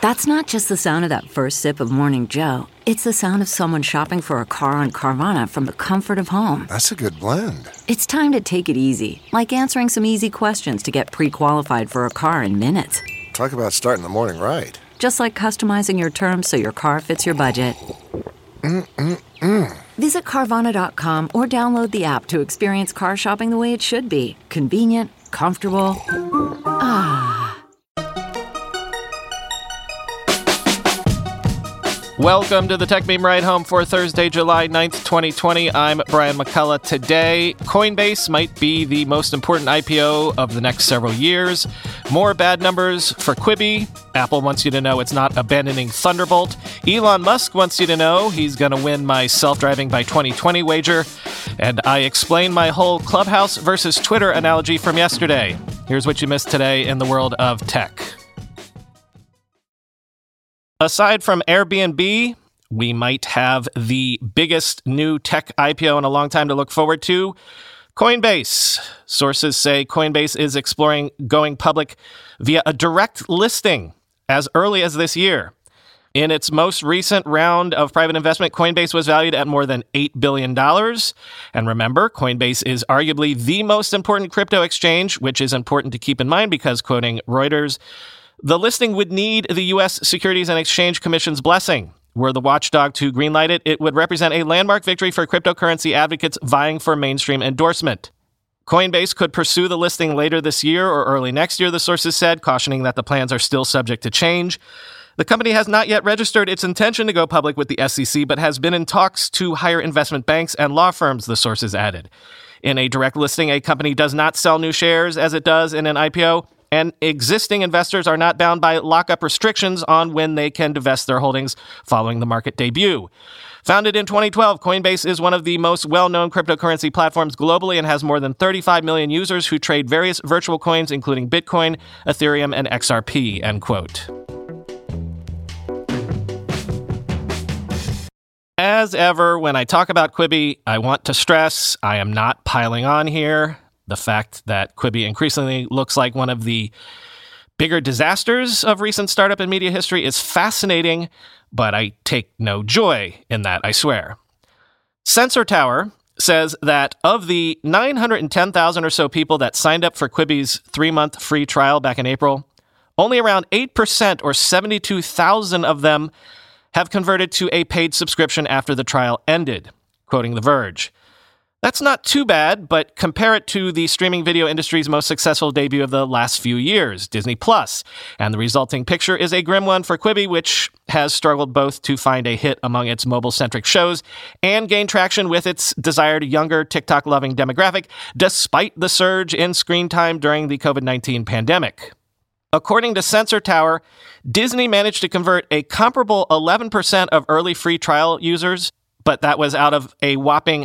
That's not just the sound of that first sip of Morning Joe. It's the sound of someone shopping for a car on Carvana from the comfort of home. That's a good blend. It's time to take it easy, like answering some easy questions to get pre-qualified for a car in minutes. Talk about starting the morning right. Just like customizing your terms so your car fits your budget. Visit Carvana.com or download the app to experience car shopping the way it should be. Convenient, comfortable. Welcome to the Tech Meme Ride Home for Thursday, July 9th, 2020. I'm Brian McCullough. Today, Coinbase might be the most important IPO of the next several years. More bad numbers for Quibi. Apple wants you to know it's not abandoning Thunderbolt. Elon Musk wants you to know he's going to win my self-driving by 2020 wager. And I explain my whole Clubhouse versus Twitter analogy from yesterday. Here's what you missed today in the world of tech. Aside from Airbnb, we might have the biggest new tech IPO in a long time to look forward to. Coinbase. Sources say Coinbase is exploring going public via a direct listing as early as this year. In its most recent round of private investment, Coinbase was valued at more than $8 billion. And remember, Coinbase is arguably the most important crypto exchange, which is important to keep in mind because, quoting Reuters, the listing would need the U.S. Securities and Exchange Commission's blessing. Were the watchdog to greenlight it, it would represent a landmark victory for cryptocurrency advocates vying for mainstream endorsement. Coinbase could pursue the listing later this year or early next year, the sources said, cautioning that the plans are still subject to change. The company has not yet registered its intention to go public with the SEC, but has been in talks to hire investment banks and law firms, the sources added. In a direct listing, a company does not sell new shares as it does in an IPO, and existing investors are not bound by lockup restrictions on when they can divest their holdings following the market debut. Founded in 2012, Coinbase is one of the most well-known cryptocurrency platforms globally and has more than 35 million users who trade various virtual coins, including Bitcoin, Ethereum, and XRP, end quote. As ever, when I talk about Quibi, I want to stress I am not piling on here. The fact that Quibi increasingly looks like one of the bigger disasters of recent startup and media history is fascinating, but I take no joy in that, I swear. Sensor Tower says that of the 910,000 or so people that signed up for Quibi's 3-month free trial back in April, only around 8% or 72,000 of them have converted to a paid subscription after the trial ended, quoting The Verge. That's not too bad, but compare it to the streaming video industry's most successful debut of the last few years, Disney+, and the resulting picture is a grim one for Quibi, which has struggled both to find a hit among its mobile-centric shows and gain traction with its desired younger TikTok-loving demographic, despite the surge in screen time during the COVID-19 pandemic. According to Sensor Tower, Disney managed to convert a comparable 11% of early free trial users, but that was out of a whopping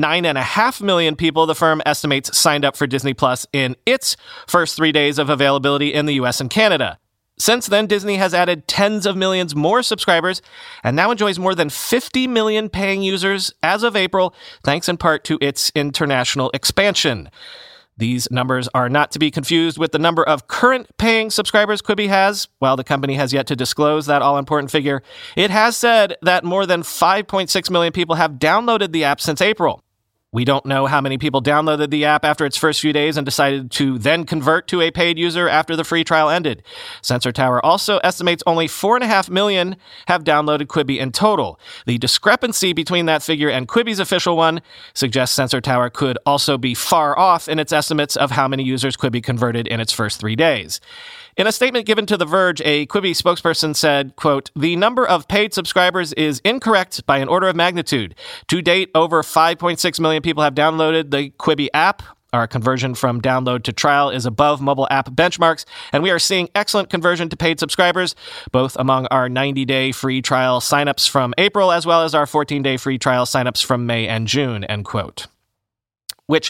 9.5 million people the firm estimates signed up for Disney Plus in its first 3 days of availability in the US and Canada. Since then, Disney has added tens of millions more subscribers and now enjoys more than 50 million paying users as of April, thanks in part to its international expansion. These numbers are not to be confused with the number of current paying subscribers Quibi has. While the company has yet to disclose that all-important figure, it has said that more than 5.6 million people have downloaded the app since April. We don't know how many people downloaded the app after its first few days and decided to then convert to a paid user after the free trial ended. Sensor Tower also estimates only 4.5 million have downloaded Quibi in total. The discrepancy between that figure and Quibi's official one suggests Sensor Tower could also be far off in its estimates of how many users Quibi converted in its first 3 days. In a statement given to The Verge, a Quibi spokesperson said, quote, "The number of paid subscribers is incorrect by an order of magnitude. To date, over 5.6 million people have downloaded the Quibi app. Our conversion from download to trial is above mobile app benchmarks, and we are seeing excellent conversion to paid subscribers, both among our 90-day free trial signups from April as well as our 14-day free trial signups from May and June," end quote. Which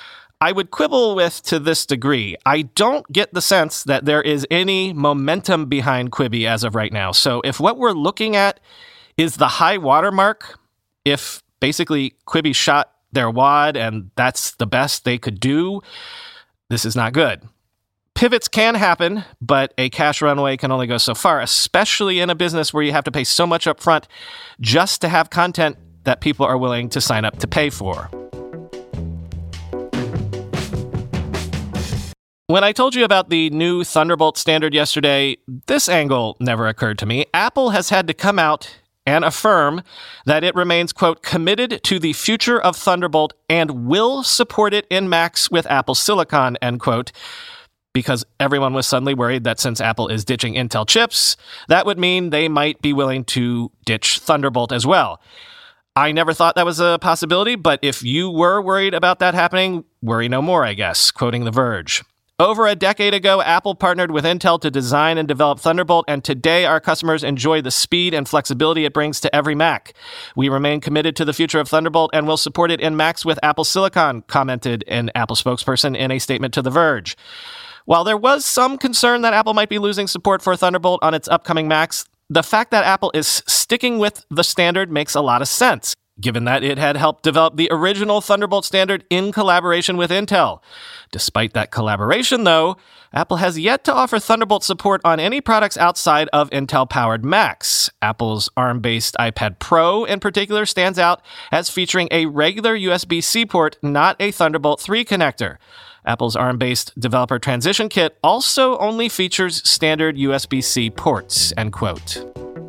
I would quibble with to this degree. I don't get the sense that there is any momentum behind Quibi as of right now. So if what we're looking at is the high watermark, if basically Quibi shot their wad and that's the best they could do, this is not good. Pivots can happen, but a cash runway can only go so far, especially in a business where you have to pay so much up front just to have content that people are willing to sign up to pay for. When I told you about the new Thunderbolt standard yesterday, this angle never occurred to me. Apple has had to come out and affirm that it remains, quote, committed to the future of Thunderbolt and will support it in Macs with Apple Silicon, end quote, because everyone was suddenly worried that since Apple is ditching Intel chips, that would mean they might be willing to ditch Thunderbolt as well. I never thought that was a possibility, but if you were worried about that happening, worry no more, I guess, quoting The Verge. Over a decade ago, Apple partnered with Intel to design and develop Thunderbolt, and today our customers enjoy the speed and flexibility it brings to every Mac. We remain committed to the future of Thunderbolt and will support it in Macs with Apple Silicon, commented an Apple spokesperson in a statement to The Verge. While there was some concern that Apple might be losing support for Thunderbolt on its upcoming Macs, the fact that Apple is sticking with the standard makes a lot of sense, given that it had helped develop the original Thunderbolt standard in collaboration with Intel. Despite that collaboration, though, Apple has yet to offer Thunderbolt support on any products outside of Intel-powered Macs. Apple's ARM-based iPad Pro, in particular, stands out as featuring a regular USB-C port, not a Thunderbolt 3 connector. Apple's ARM-based developer transition kit also only features standard USB-C ports, end quote.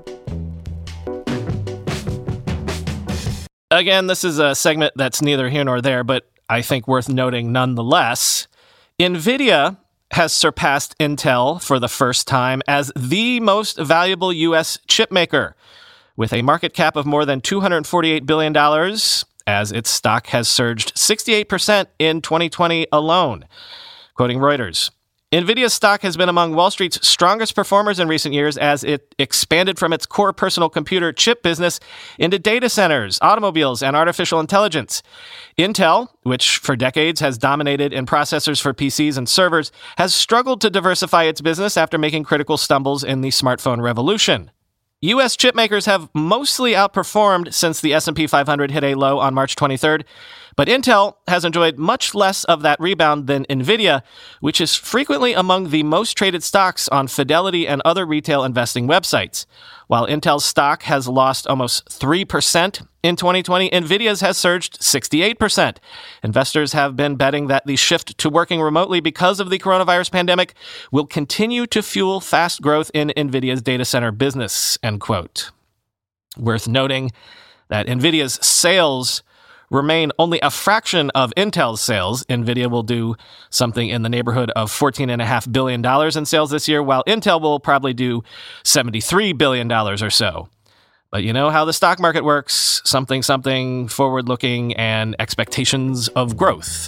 Again, this is a segment that's neither here nor there, but I think worth noting nonetheless. NVIDIA has surpassed Intel for the first time as the most valuable U.S. chip maker, with a market cap of more than $248 billion, as its stock has surged 68% in 2020 alone. Quoting Reuters, NVIDIA's stock has been among Wall Street's strongest performers in recent years as it expanded from its core personal computer chip business into data centers, automobiles, and artificial intelligence. Intel, which for decades has dominated in processors for PCs and servers, has struggled to diversify its business after making critical stumbles in the smartphone revolution. U.S. chipmakers have mostly outperformed since the S&P 500 hit a low on March 23rd, but Intel has enjoyed much less of that rebound than NVIDIA, which is frequently among the most traded stocks on Fidelity and other retail investing websites. While Intel's stock has lost almost 3% in 2020, NVIDIA's has surged 68%. Investors have been betting that the shift to working remotely because of the coronavirus pandemic will continue to fuel fast growth in NVIDIA's data center business, end quote. Worth noting that NVIDIA's sales remain only a fraction of Intel's sales. NVIDIA will do something in the neighborhood of $14.5 billion in sales this year, while Intel will probably do $73 billion or so. But you know how the stock market works, something, forward-looking, and expectations of growth.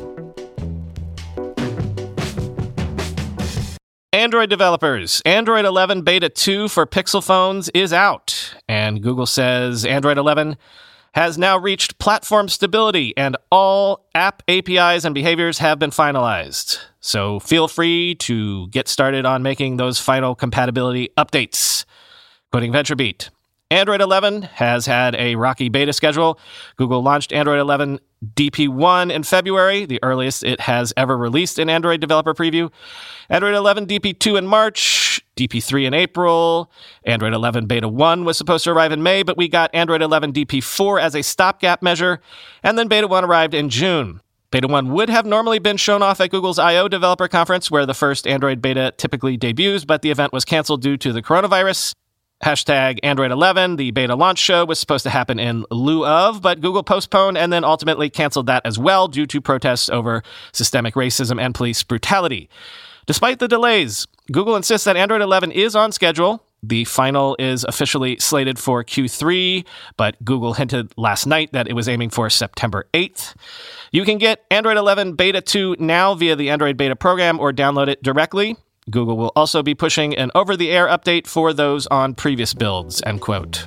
Android developers, Android 11 Beta 2 for Pixel phones is out, and Google says Android 11 has now reached platform stability and all app APIs and behaviors have been finalized. So feel free to get started on making those final compatibility updates. Quoting VentureBeat, Android 11 has had a rocky beta schedule. Google launched Android 11 DP1 in February, the earliest it has ever released in Android Developer Preview. Android 11 DP2 in March, DP3 in April. Android 11 Beta 1 was supposed to arrive in May, but we got Android 11 DP4 as a stopgap measure, and then Beta 1 arrived in June. Beta 1 would have normally been shown off at Google's I/O Developer Conference, where the first Android beta typically debuts, but the event was canceled due to the coronavirus. Hashtag Android 11, the beta launch show, was supposed to happen in lieu of, but Google postponed and then ultimately canceled that as well due to protests over systemic racism and police brutality. Despite the delays, Google insists that Android 11 is on schedule. The final is officially slated for Q3, but Google hinted last night that it was aiming for September 8th. You can get Android 11 Beta 2 now via the Android Beta program or download it directly. Google will also be pushing an over-the-air update for those on previous builds, end quote.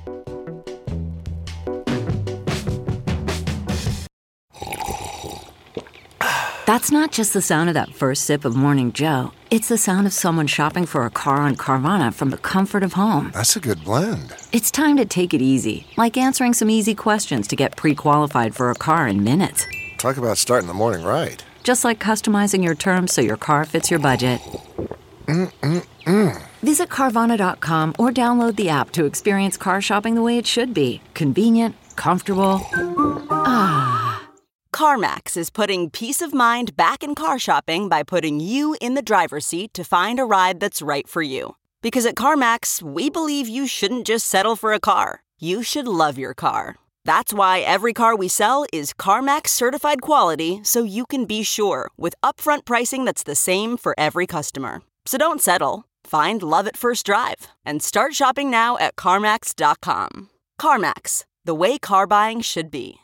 That's not just the sound of that first sip of Morning Joe. It's the sound of someone shopping for a car on Carvana from the comfort of home. That's a good blend. It's time to take it easy, like answering some easy questions to get pre-qualified for a car in minutes. Talk about starting the morning right. just like customizing your terms so your car fits your budget. Visit Carvana.com or download the app to experience car shopping the way it should be. Convenient, comfortable. CarMax is putting peace of mind back in car shopping by putting you in the driver's seat to find a ride that's right for you. Because at CarMax, we believe you shouldn't just settle for a car. You should love your car. That's why every car we sell is CarMax certified quality, so you can be sure with upfront pricing that's the same for every customer. So don't settle. Find love at first drive and start shopping now at CarMax.com. CarMax, the way car buying should be.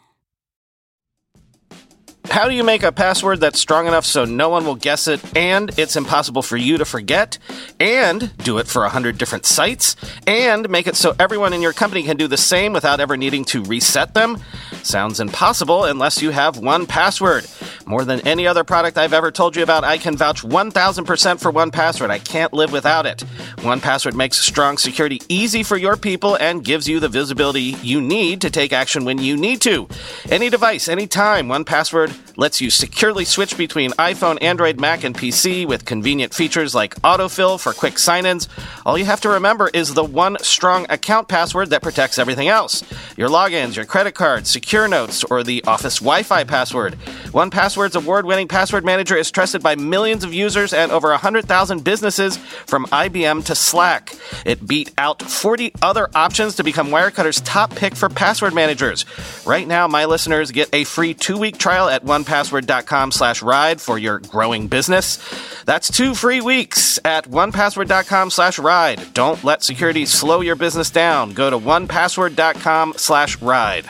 How do you make a password that's strong enough so no one will guess it, and it's impossible for you to forget, and do it for 100 different sites, and make it so everyone in your company can do the same without ever needing to reset them? Sounds impossible unless you have 1Password. More than any other product I've ever told you about, I can vouch 1,000% for 1Password. I can't live without it. 1Password makes strong security easy for your people and gives you the visibility you need to take action when you need to. Any device, anytime, 1Password lets you securely switch between iPhone, Android, Mac, and PC with convenient features like autofill for quick sign-ins. All you have to remember is the one strong account password that protects everything else. Your logins, your credit cards, secure notes, or the Office Wi-Fi password. 1Password's award-winning password manager is trusted by millions of users and over 100,000 businesses from IBM to Slack. It beat out 40 other options to become Wirecutter's top pick for password managers. Right now, my listeners get a free 2-week trial at onepassword.com/ride for your growing business. That's 2 free weeks at onepassword.com/ride. Don't let security slow your business down. Go to onepassword.com/ride.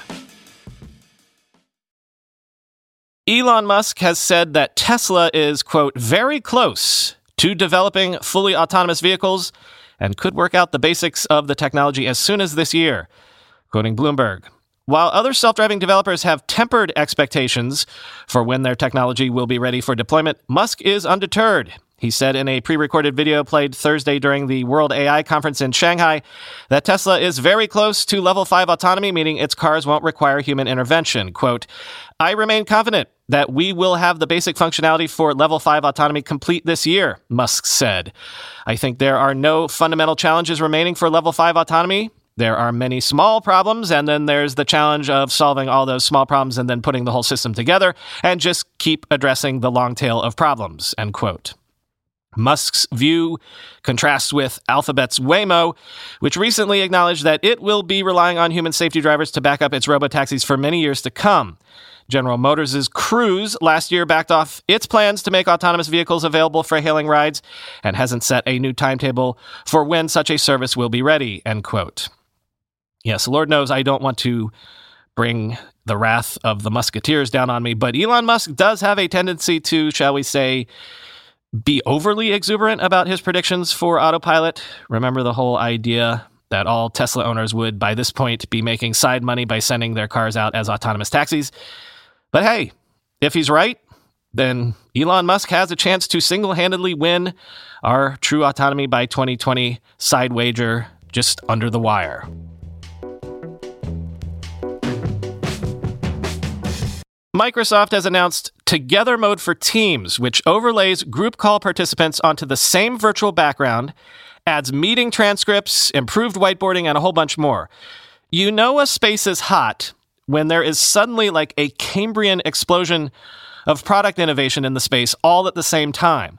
Elon Musk has said that Tesla is, quote, very close to developing fully autonomous vehicles and could work out the basics of the technology as soon as this year, quoting Bloomberg. While other self-driving developers have tempered expectations for when their technology will be ready for deployment, Musk is undeterred. He said in a pre-recorded video played Thursday during the World AI Conference in Shanghai that Tesla is very close to level 5 autonomy, meaning its cars won't require human intervention. Quote, I remain confident that we will have the basic functionality for level 5 autonomy complete this year, Musk said. I think there are no fundamental challenges remaining for level 5 autonomy. There are many small problems, and then there's the challenge of solving all those small problems and then putting the whole system together and just keep addressing the long tail of problems, end quote. Musk's view contrasts with Alphabet's Waymo, which recently acknowledged that it will be relying on human safety drivers to back up its robotaxis for many years to come. General Motors' Cruise last year backed off its plans to make autonomous vehicles available for hailing rides and hasn't set a new timetable for when such a service will be ready, end quote. Yes, Lord knows I don't want to bring the wrath of the Musketeers down on me, but Elon Musk does have a tendency to, shall we say, be overly exuberant about his predictions for autopilot. Remember the whole idea that all Tesla owners would, by this point, be making side money by sending their cars out as autonomous taxis. But hey, if he's right, then Elon Musk has a chance to single-handedly win our true autonomy by 2020 side wager just under the wire. Microsoft has announced Together Mode for Teams, which overlays group call participants onto the same virtual background, adds meeting transcripts, improved whiteboarding, and a whole bunch more. You know a space is hot when there is suddenly like a Cambrian explosion of product innovation in the space all at the same time.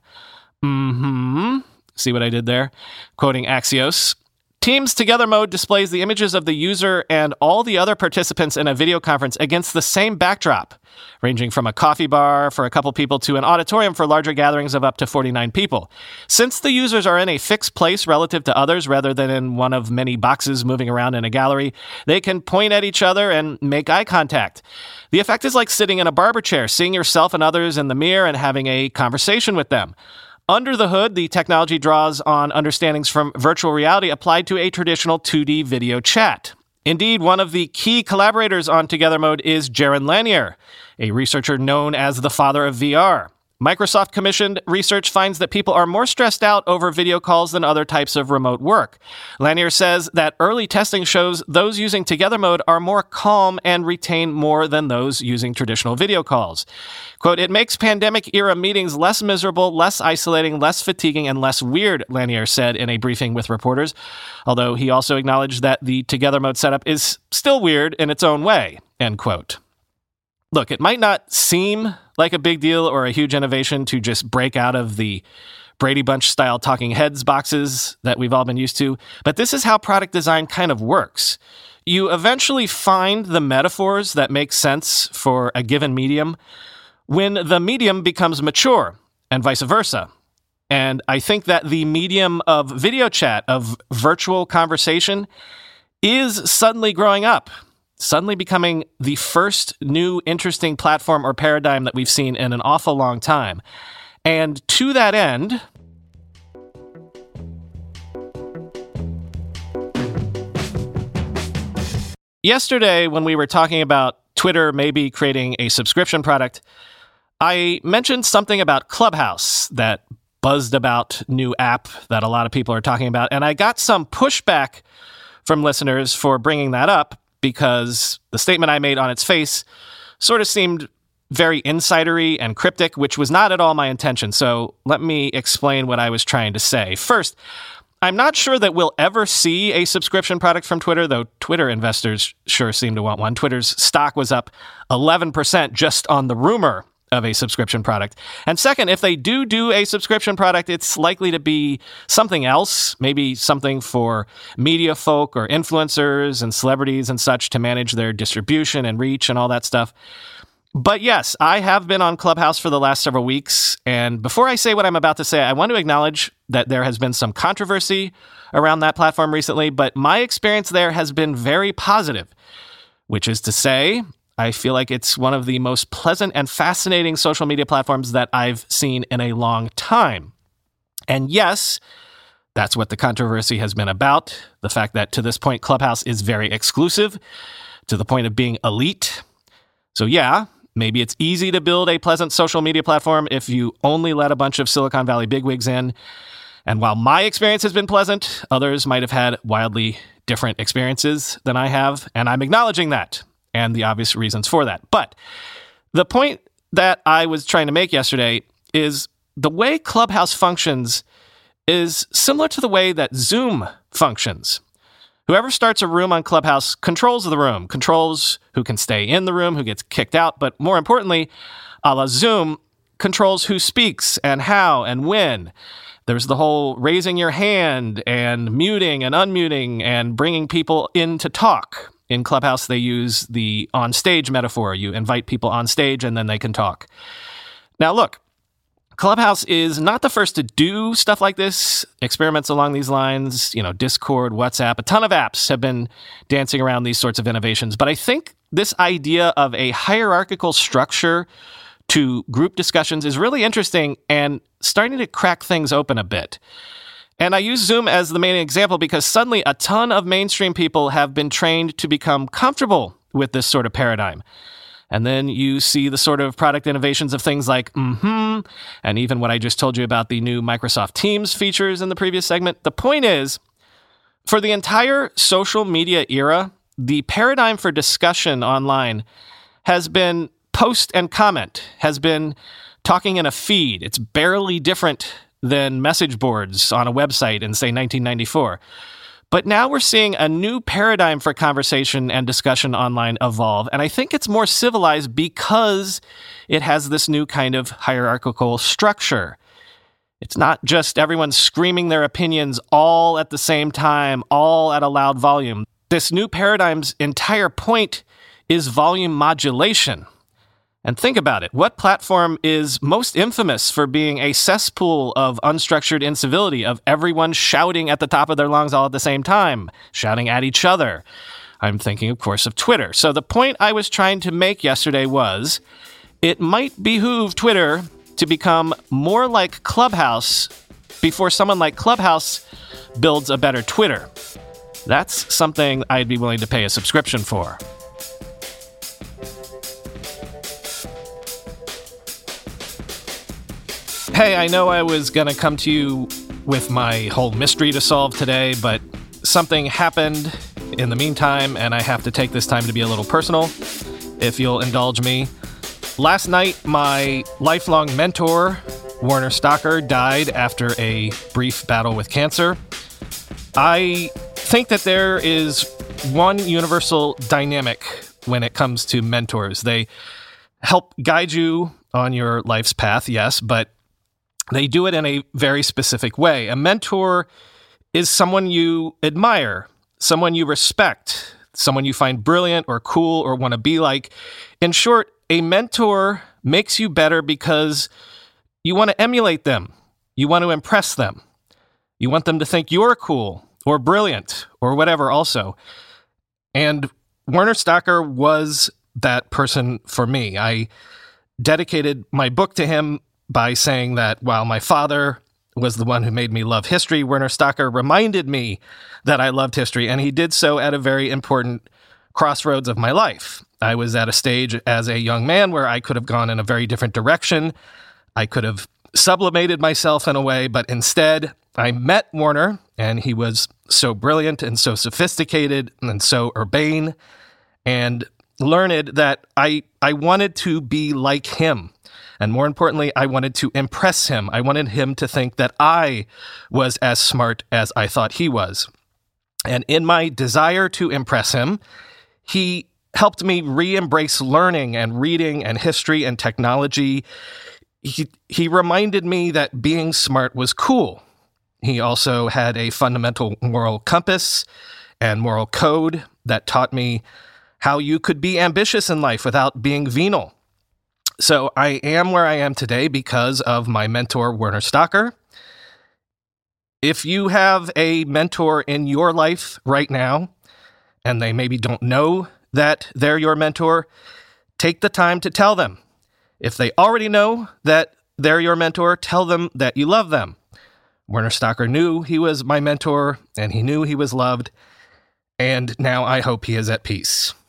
See what I did there? Quoting Axios. Teams Together Mode displays the images of the user and all the other participants in a video conference against the same backdrop, ranging from a coffee bar for a couple people to an auditorium for larger gatherings of up to 49 people. Since the users are in a fixed place relative to others rather than in one of many boxes moving around in a gallery, they can point at each other and make eye contact. The effect is like sitting in a barber chair, seeing yourself and others in the mirror and having a conversation with them. Under the hood, the technology draws on understandings from virtual reality applied to a traditional 2D video chat. Indeed, one of the key collaborators on Together Mode is Jaron Lanier, a researcher known as the father of VR. Microsoft commissioned research finds that people are more stressed out over video calls than other types of remote work. Lanier says that early testing shows those using Together Mode are more calm and retain more than those using traditional video calls. Quote, "It makes pandemic-era meetings less miserable, less isolating, less fatiguing, and less weird," Lanier said in a briefing with reporters, although he also acknowledged that the Together Mode setup is still weird in its own way, end quote. Look, it might not seem like a big deal or a huge innovation to just break out of the Brady Bunch-style talking heads boxes that we've all been used to, but this is how product design kind of works. You eventually find the metaphors that make sense for a given medium when the medium becomes mature, and vice versa. And I think that the medium of video chat, of virtual conversation, is suddenly growing up. Suddenly becoming the first new interesting platform or paradigm that we've seen in an awful long time. And to that end, yesterday when we were talking about Twitter maybe creating a subscription product, I mentioned something about Clubhouse, that buzzed about new app that a lot of people are talking about, and I got some pushback from listeners for bringing that up, because the statement I made on its face sort of seemed very insidery and cryptic, which was not at all my intention. So let me explain what I was trying to say. First, I'm not sure that we'll ever see a subscription product from Twitter, though Twitter investors sure seem to want one. Twitter's stock was up 11% just on the rumor of a subscription product. And second, if they do a subscription product, it's likely to be something else, maybe something for media folk or influencers and celebrities and such to manage their distribution and reach and all that stuff. But yes, I have been on Clubhouse for the last several weeks, and before I say what I'm about to say, I want to acknowledge that there has been some controversy around that platform recently, but my experience there has been very positive, which is to say, I feel like it's one of the most pleasant and fascinating social media platforms that I've seen in a long time. And yes, that's what the controversy has been about. The fact that to this point, Clubhouse is very exclusive to the point of being elite. So yeah, maybe it's easy to build a pleasant social media platform if you only let a bunch of Silicon Valley bigwigs in. And while my experience has been pleasant, others might have had wildly different experiences than I have. And I'm acknowledging that and the obvious reasons for that. But the point that I was trying to make yesterday is the way Clubhouse functions is similar to the way that Zoom functions. Whoever starts a room on Clubhouse controls the room, controls who can stay in the room, who gets kicked out, but more importantly, a la Zoom, controls who speaks and how and when. There's the whole raising your hand and muting and unmuting and bringing people in to talk. In Clubhouse, they use the on-stage metaphor. You invite people on stage and then they can talk. Now, look, Clubhouse is not the first to do stuff like this, experiments along these lines, Discord, WhatsApp, a ton of apps have been dancing around these sorts of innovations. But I think this idea of a hierarchical structure to group discussions is really interesting and starting to crack things open a bit. And I use Zoom as the main example because suddenly a ton of mainstream people have been trained to become comfortable with this sort of paradigm. And then you see the sort of product innovations of things like and even what I just told you about the new Microsoft Teams features in the previous segment. The point is, for the entire social media era, the paradigm for discussion online has been post and comment, has been talking in a feed. It's barely different than message boards on a website in, say, 1994. But now we're seeing a new paradigm for conversation and discussion online evolve, and I think it's more civilized because it has this new kind of hierarchical structure. It's not just everyone screaming their opinions all at the same time, all at a loud volume. This new paradigm's entire point is volume modulation. And think about it. What platform is most infamous for being a cesspool of unstructured incivility, of everyone shouting at the top of their lungs all at the same time, shouting at each other? I'm thinking, of course, of Twitter. So the point I was trying to make yesterday was, it might behoove Twitter to become more like Clubhouse before someone like Clubhouse builds a better Twitter. That's something I'd be willing to pay a subscription for. Hey, I know I was going to come to you with my whole mystery to solve today, but something happened in the meantime, and I have to take this time to be a little personal, if you'll indulge me. Last night, my lifelong mentor, Werner Stocker, died after a brief battle with cancer. I think that there is one universal dynamic when it comes to mentors. They help guide you on your life's path, yes, but they do it in a very specific way. A mentor is someone you admire, someone you respect, someone you find brilliant or cool or want to be like. In short, a mentor makes you better because you want to emulate them. You want to impress them. You want them to think you're cool or brilliant or whatever also. And Werner Stocker was that person for me. I dedicated my book to him by saying that while my father was the one who made me love history, Werner Stocker reminded me that I loved history, and he did so at a very important crossroads of my life. I was at a stage as a young man where I could have gone in a very different direction. I could have sublimated myself in a way, but instead I met Werner, and he was so brilliant and so sophisticated and so urbane and learned that I wanted to be like him. And more importantly, I wanted to impress him. I wanted him to think that I was as smart as I thought he was. And in my desire to impress him, he helped me re-embrace learning and reading and history and technology. He reminded me that being smart was cool. He also had a fundamental moral compass and moral code that taught me how you could be ambitious in life without being venal. So I am where I am today because of my mentor, Werner Stocker. If you have a mentor in your life right now, and they maybe don't know that they're your mentor, take the time to tell them. If they already know that they're your mentor, tell them that you love them. Werner Stocker knew he was my mentor, and he knew he was loved, and now I hope he is at peace.